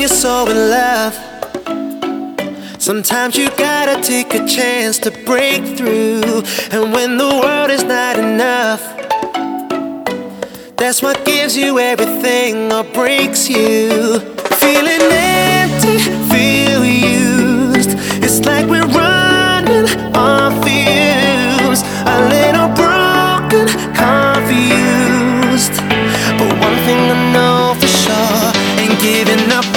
you're so in love, sometimes you gotta take a chance to break through. And when the world is not enough, that's what gives you everything or breaks you. Feeling empty, feel used. It's like we're running on fumes, a little broken, confused. But one thing I know for sure, ain't giving up